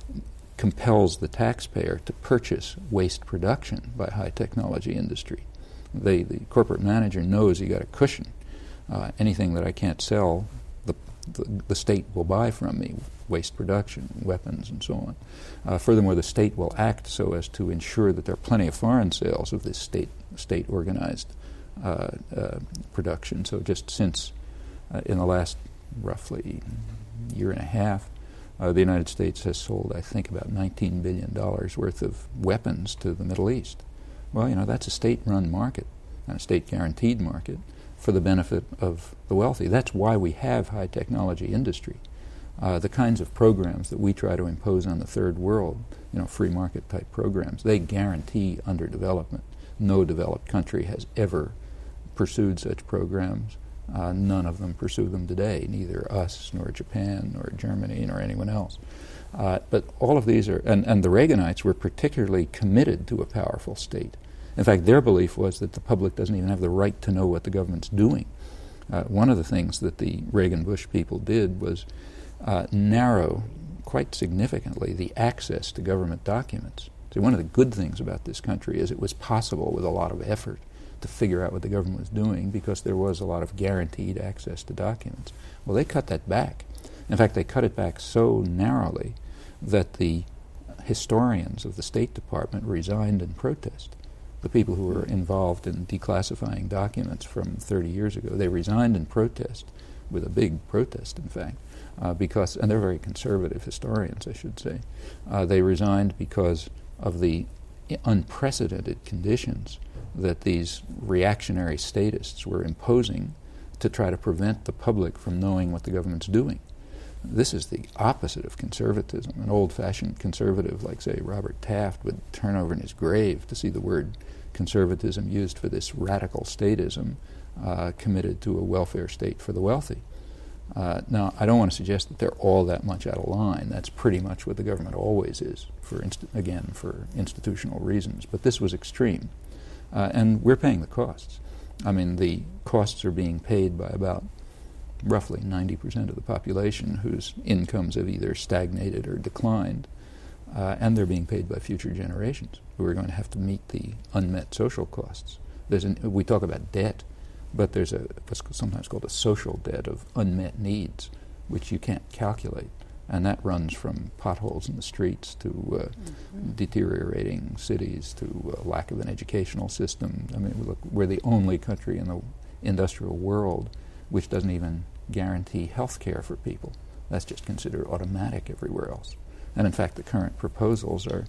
compels the taxpayer to purchase waste production by high technology industry. They, the corporate manager knows he got a cushion. Uh, anything that I can't sell, the, the, the state will buy from me, waste production, weapons, and so on. Uh, furthermore, the state will act so as to ensure that there are plenty of foreign sales of this state, state-organized uh, uh, production. So just since uh, in the last roughly year and a half, uh, the United States has sold, I think, about nineteen billion dollars worth of weapons to the Middle East. Well, you know, that's a state-run market, and a state-guaranteed market for the benefit of the wealthy. That's why we have high-technology industry. Uh, the kinds of programs that we try to impose on the third world, you know, free market-type programs, they guarantee underdevelopment. No developed country has ever pursued such programs. Uh, none of them pursue them today, neither us, nor Japan, nor Germany, nor anyone else. Uh, but all of these are, and, and the Reaganites were particularly committed to a powerful state. In fact, their belief was that the public doesn't even have the right to know what the government's doing. Uh, one of the things that the Reagan-Bush people did was uh, narrow quite significantly the access to government documents. See, one of the good things about this country is it was possible with a lot of effort to figure out what the government was doing because there was a lot of guaranteed access to documents. Well, they cut that back. In fact, they cut it back so narrowly that the historians of the State Department resigned in protest. The people who were involved in declassifying documents from thirty years ago, they resigned in protest, with a big protest, in fact, uh, because, and they're very conservative historians, I should say, uh, they resigned because of the unprecedented conditions that these reactionary statists were imposing to try to prevent the public from knowing what the government's doing. This is the opposite of conservatism. An old-fashioned conservative like, say, Robert Taft would turn over in his grave to see the word conservatism used for this radical statism uh, committed to a welfare state for the wealthy. Uh, now, I don't want to suggest that they're all that much out of line. That's pretty much what the government always is, for inst- again, for institutional reasons. But this was extreme. Uh, and we're paying the costs. I mean, the costs are being paid by about roughly ninety percent of the population whose incomes have either stagnated or declined, uh, and they're being paid by future generations who are going to have to meet the unmet social costs. There's an, we talk about debt, but there's a what's sometimes called a social debt of unmet needs, which you can't calculate, and that runs from potholes in the streets to uh, mm-hmm. deteriorating cities to uh, lack of an educational system. I mean, look, we're the only country in the industrial world which doesn't even guarantee health care for people. That's just considered automatic everywhere else. And in fact, the current proposals are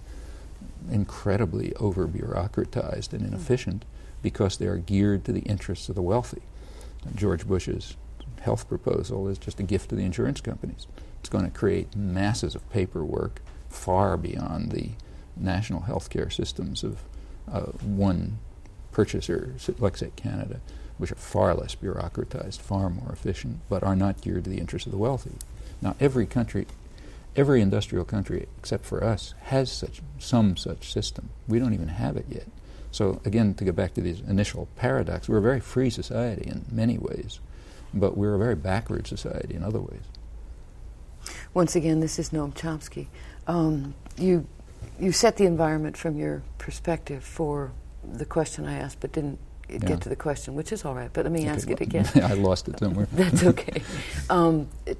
incredibly over-bureaucratized and inefficient because they are geared to the interests of the wealthy. And George Bush's health proposal is just a gift to the insurance companies. It's going to create masses of paperwork far beyond the national health care systems of uh, one purchaser, like, say, Canada, which are far less bureaucratized, far more efficient, but are not geared to the interests of the wealthy. Now, every country, every industrial country except for us has such some such system. We don't even have it yet. So again, to go back to this initial paradox, we're a very free society in many ways, but we're a very backward society in other ways. Once again, this is Noam Chomsky. Um, you you set the environment from your perspective for the question I asked, but didn't Yeah. get to the question, which is all right, but let me Okay, ask it well, again. I lost it somewhere. That's okay. Um, it,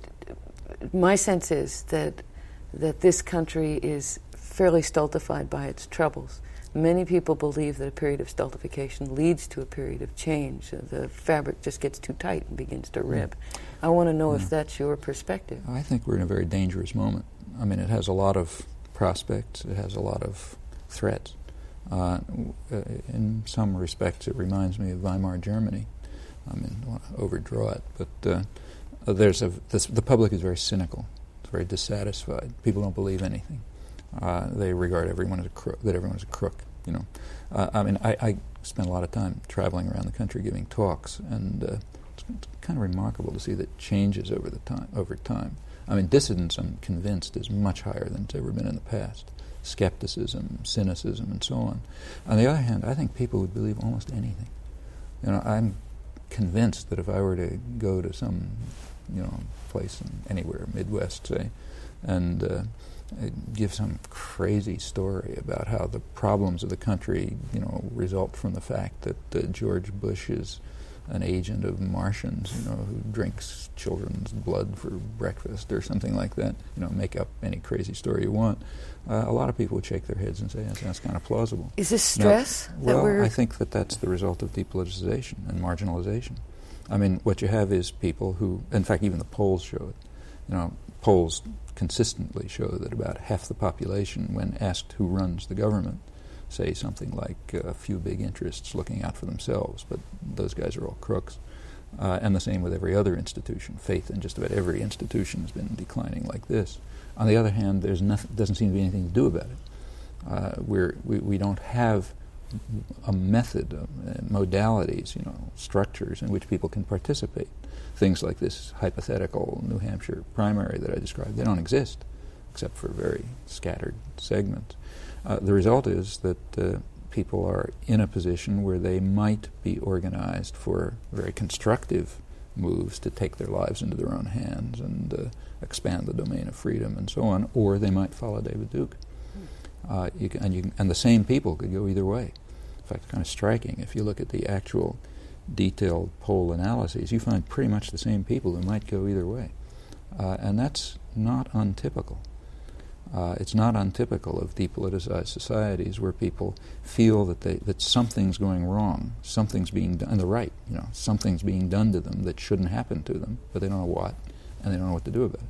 my sense is that that this country is fairly stultified by its troubles. Many people believe that a period of stultification leads to a period of change. Uh, The fabric just gets too tight and begins to rip. I want to know Yeah. if that's your perspective. I think we're in a very dangerous moment. I mean, it has a lot of prospects. It has a lot of threats. Uh, w- uh, in some respects, it reminds me of Weimar Germany. I mean, I don't want to overdraw it, but uh, uh, there's a this, the public is very cynical. It's very dissatisfied. People don't believe anything. Uh, they regard everyone as a crook. That everyone is a crook. You know, uh, I mean, I, I spent a lot of time traveling around the country giving talks, and uh, it's, it's kind of remarkable to see that changes over the time. Over time, I mean, dissidence, I'm convinced, is much higher than it's ever been in the past. Skepticism, cynicism, and so on. On the other hand, I think people would believe almost anything. You know, I'm convinced that if I were to go to some, you know, place in anywhere, Midwest, say, and uh, give some crazy story about how the problems of the country, you know, result from the fact that uh, George Bush is an agent of Martians, you know, who drinks children's blood for breakfast or something like that, you know, make up any crazy story you want. Uh, a lot of people would shake their heads and say, that sounds kind of plausible. Is this stress? Now, that well, we're I think that that's the result of depoliticization and marginalization. I mean, what you have is people who, in fact, even the polls show it. You know, polls consistently show that about half the population, when asked who runs the government, say something like uh, a few big interests looking out for themselves, but those guys are all crooks. Uh, and the same with every other institution. Faith in just about every institution has been declining like this. On the other hand, there's nothing, doesn't seem to be anything to do about it. Uh, we're, we, we don't have a method, of, uh, modalities, you know, structures in which people can participate. Things like this hypothetical New Hampshire primary that I described, they don't exist, except for very scattered segments. Uh, the result is that uh, people are in a position where they might be organized for very constructive moves to take their lives into their own hands and uh, expand the domain of freedom and so on, or they might follow David Duke. Uh, you can, and, you can, and the same people could go either way. In fact, it's kind of striking. If you look at the actual detailed poll analyses, you find pretty much the same people who might go either way. Uh, and that's not untypical. Uh, it's not untypical of depoliticized societies where people feel that they, that something's going wrong, something's being done, and they're right, you know, something's being done to them that shouldn't happen to them, but they don't know what, and they don't know what to do about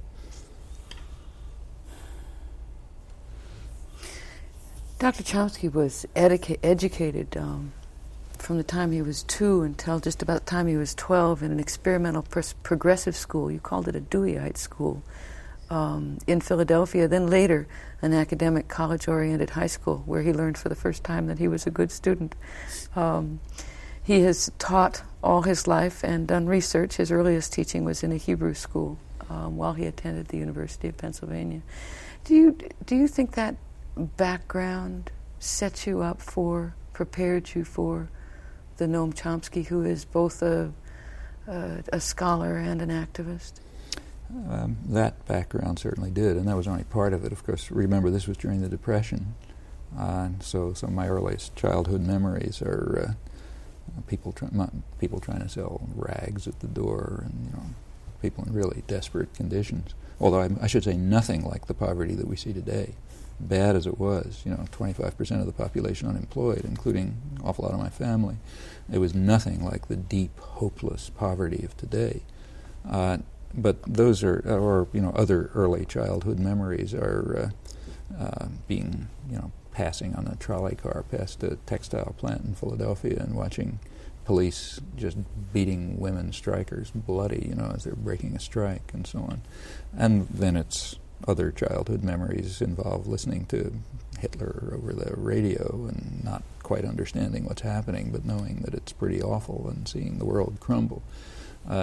it. Doctor Chomsky was educa- educated um, from the time he was two until just about the time he was twelve in an experimental pros- progressive school. You called it a Deweyite school um, in Philadelphia. Then later, an academic college-oriented high school where he learned for the first time that he was a good student. Um, he has taught all his life and done research. His earliest teaching was in a Hebrew school um, while he attended the University of Pennsylvania. Do you do you think that background set you up for, prepared you for the Noam Chomsky who is both a, a, a scholar and an activist? Um, that background certainly did, and that was only part of it. Of course, remember, this was during the Depression, uh, so some of my earliest childhood memories are uh, people, try- people trying to sell rags at the door, and you know, people in really desperate conditions. Although I, I should say nothing like the poverty that we see today. Bad as it was, you know, twenty-five percent of the population unemployed, including an awful lot of my family. It was nothing like the deep, hopeless poverty of today. Uh, but those are, or, you know, other early childhood memories are uh, uh, being, you know, passing on a trolley car past a textile plant in Philadelphia and watching police just beating women strikers bloody, you know, as they're breaking a strike and so on. And then it's other childhood memories involve listening to Hitler over the radio and not quite understanding what's happening, but knowing that it's pretty awful and seeing the world crumble. Uh,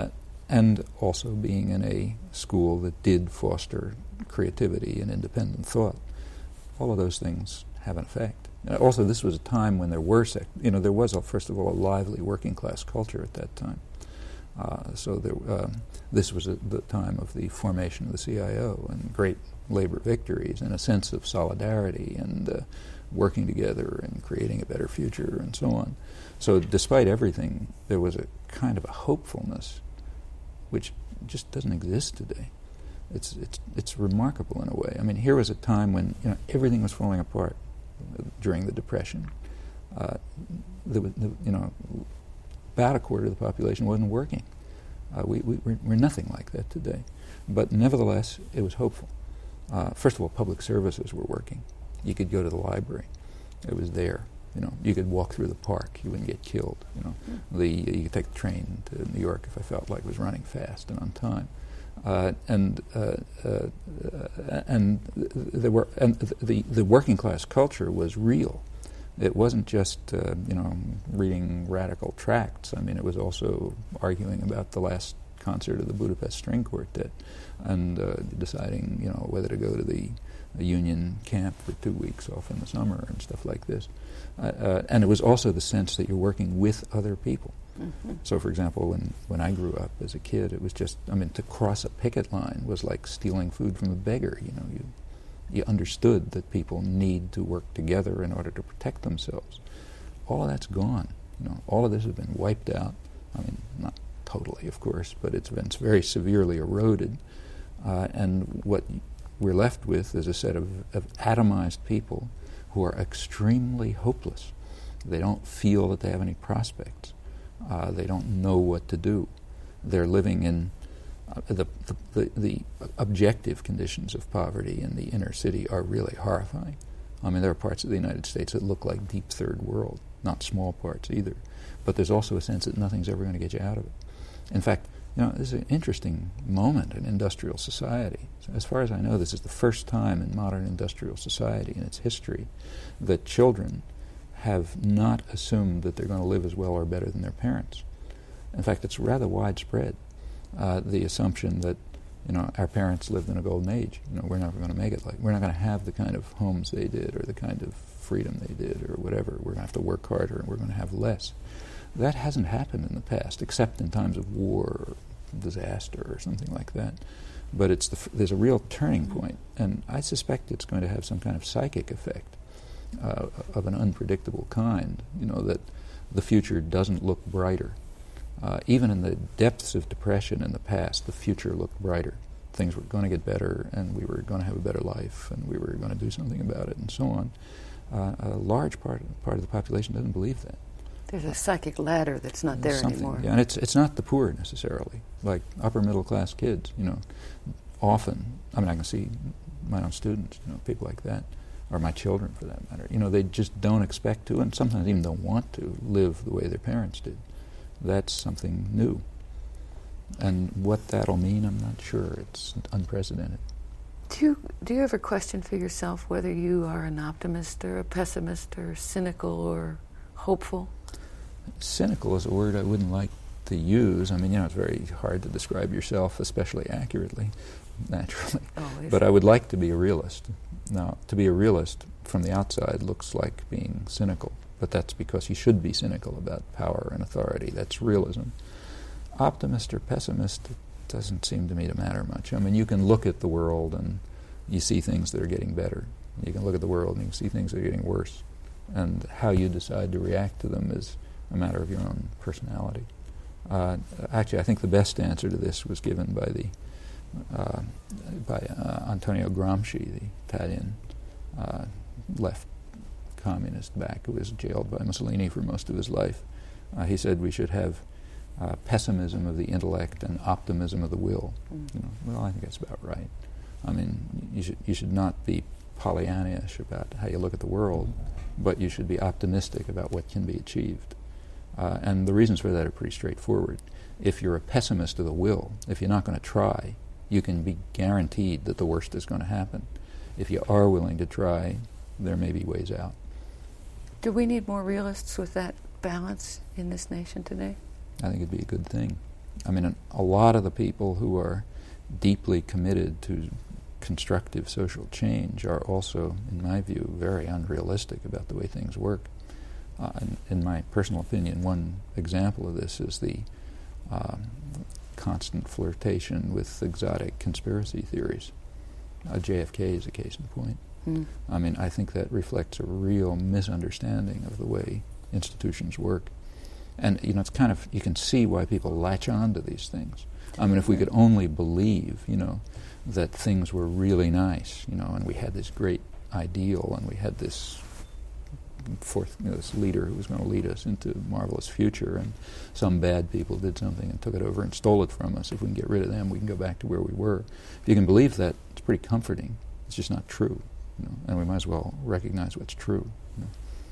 and also being in a school that did foster creativity and independent thought. All of those things have an effect. Uh, also, this was a time when there were, sec- you know, there was, a, first of all, a lively working class culture at that time. Uh, so there, um, this was a, the time of the formation of the C I O and great labor victories and a sense of solidarity and uh, working together and creating a better future and so on. So despite everything, there was a kind of a hopefulness which just doesn't exist today. It's it's it's remarkable in a way. I mean, here was a time when, you know, everything was falling apart during the Depression. Uh, the, the, you know, about a quarter of the population wasn't working. Uh, we, we, we're, we're nothing like that today. But nevertheless, it was hopeful. Uh, first of all, public services were working. You could go to the library. It was there. You know, you could walk through the park. You wouldn't get killed. You know, mm. the you could take the train to New York if I felt like it was running fast and on time. Uh, and uh, uh, and there were and the the working class culture was real. It wasn't just uh, you know reading radical tracts. I mean, it was also arguing about the last concert of the Budapest String Quartet and uh, deciding you know whether to go to the Union camp for two weeks off in the summer and stuff like this. Uh, uh, and it was also the sense that you're working with other people. Mm-hmm. So, for example, when, when I grew up as a kid, it was just, I mean, to cross a picket line was like stealing food from a beggar. You know, you you understood that people need to work together in order to protect themselves. All of that's gone. You know, all of this has been wiped out. I mean, not totally, of course, but it's been very severely eroded. Uh, and what we're left with is a set of, of atomized people who are extremely hopeless. They don't feel that they have any prospects. Uh, they don't know what to do. They're living in uh, the, the, the, the objective conditions of poverty in the inner city are really horrifying. I mean, there are parts of the United States that look like deep third world, not small parts either. But there's also a sense that nothing's ever going to get you out of it. In fact, you know, this is an interesting moment in industrial society. So as far as I know, this is the first time in modern industrial society in its history that children have not assumed that they're going to live as well or better than their parents. In fact, it's rather widespread, uh, the assumption that, you know, our parents lived in a golden age. You know, we're never going to make it like, we're not going to have the kind of homes they did or the kind of freedom they did or whatever. We're going to have to work harder and we're going to have less. That hasn't happened in the past, except in times of war or disaster or something like that. But it's the f- there's a real turning point, and I suspect it's going to have some kind of psychic effect uh, of an unpredictable kind, you know, that the future doesn't look brighter. Uh, even in the depths of depression in the past, the future looked brighter. Things were going to get better, and we were going to have a better life, and we were going to do something about it, and so on. Uh, a large part, part of the population doesn't believe that. There's a psychic ladder that's not there Something, anymore. Yeah, and it's it's not the poor necessarily, like upper middle class kids. You know, often, I mean, I can see my own students, you know, people like that, or my children for that matter. You know, they just don't expect to, and sometimes even don't want to live the way their parents did. That's something new, and what that'll mean, I'm not sure. It's unprecedented. Do you do you ever question for yourself whether you are an optimist or a pessimist or cynical or hopeful? Cynical is a word I wouldn't like to use. I mean, you know, it's very hard to describe yourself especially accurately, naturally. Always. But I would like to be a realist. Now, to be a realist from the outside looks like being cynical, but that's because you should be cynical about power and authority. That's realism. Optimist or pessimist, it doesn't seem to me to matter much. I mean, you can look at the world and you see things that are getting better. You can look at the world and you can see things that are getting worse. And how you decide to react to them is a matter of your own personality. Uh, actually, I think the best answer to this was given by the uh, by uh, Antonio Gramsci, the Italian uh, left communist back who was jailed by Mussolini for most of his life. Uh, he said we should have uh, pessimism of the intellect and optimism of the will. Mm. You know, well, I think that's about right. I mean, you should you should not be Pollyannish about how you look at the world, but you should be optimistic about what can be achieved. Uh, and the reasons for that are pretty straightforward. If you're a pessimist of the will, if you're not going to try, you can be guaranteed that the worst is going to happen. If you are willing to try, there may be ways out. Do we need more realists with that balance in this nation today? I think it'd be a good thing. I mean, a lot of the people who are deeply committed to constructive social change are also, in my view, very unrealistic about the way things work. Uh, in, in my personal opinion, one example of this is the um, constant flirtation with exotic conspiracy theories. Uh, J F K is a case in point. Mm. I mean, I think that reflects a real misunderstanding of the way institutions work. And, you know, it's kind of, you can see why people latch on to these things. I mean, if we could only believe, you know, that things were really nice, you know, and we had this great ideal, and we had this fourth, you know, this leader who was going to lead us into a marvelous future, and some bad people did something and took it over and stole it from us. If we can get rid of them, we can go back to where we were. If you can believe that, it's pretty comforting. It's just not true, you know, and we might as well recognize what's true. You know.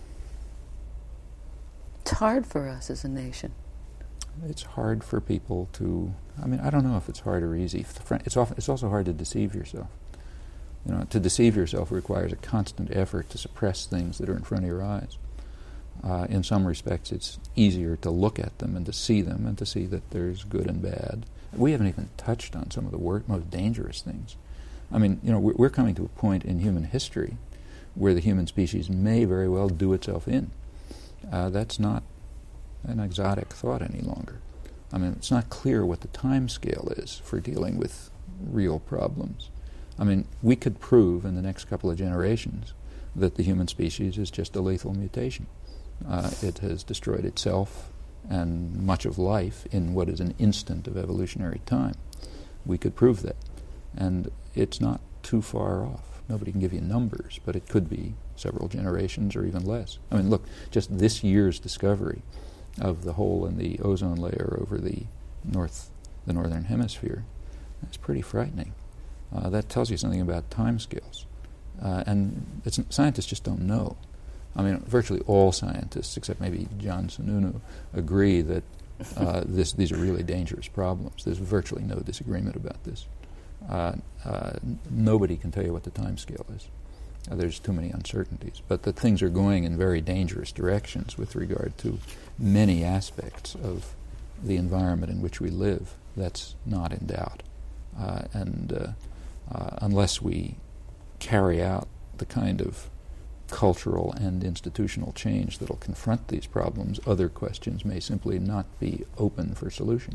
It's hard for us as a nation. It's hard for people to, I mean, I don't know if it's hard or easy. It's often, it's also hard to deceive yourself. You know, to deceive yourself requires a constant effort to suppress things that are in front of your eyes. Uh, in some respects, it's easier to look at them and to see them and to see that there's good and bad. We haven't even touched on some of the wor- most dangerous things. I mean, you know, we're, we're coming to a point in human history where the human species may very well do itself in. Uh, that's not an exotic thought any longer. I mean, it's not clear what the time scale is for dealing with real problems. I mean, we could prove in the next couple of generations that the human species is just a lethal mutation. Uh, it has destroyed itself and much of life in what is an instant of evolutionary time. We could prove that. And it's not too far off. Nobody can give you numbers, but it could be several generations or even less. I mean, look, just this year's discovery of the hole in the ozone layer over the north, the northern hemisphere, that's pretty frightening. Uh, that tells you something about timescales. Uh, and it's, scientists just don't know. I mean, virtually all scientists, except maybe John Sununu, agree that uh, this, these are really dangerous problems. There's virtually no disagreement about this. Uh, uh, nobody can tell you what the time scale is. Uh, there's too many uncertainties. But that things are going in very dangerous directions with regard to many aspects of the environment in which we live, that's not in doubt. Uh, and uh, uh, unless we carry out the kind of cultural and institutional change that will confront these problems, other questions may simply not be open for solution.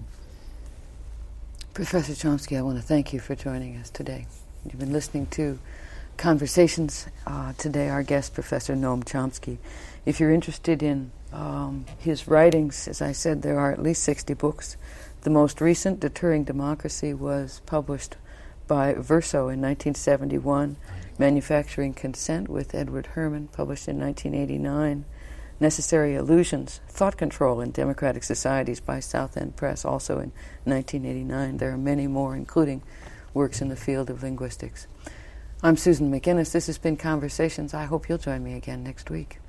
Professor Chomsky, I want to thank you for joining us today. You've been listening to Conversations. Uh, today our guest, Professor Noam Chomsky. If you're interested in um, his writings, as I said, there are at least sixty books. The most recent, Deterring Democracy, was published by Verso in nineteen seventy-one. Manufacturing Consent with Edward Herman, published in nineteen eighty-nine. Necessary Illusions, Thought Control in Democratic Societies by South End Press, also in nineteen eighty-nine. There are many more, including works in the field of linguistics. I'm Susan McInnes. This has been Conversations. I hope you'll join me again next week.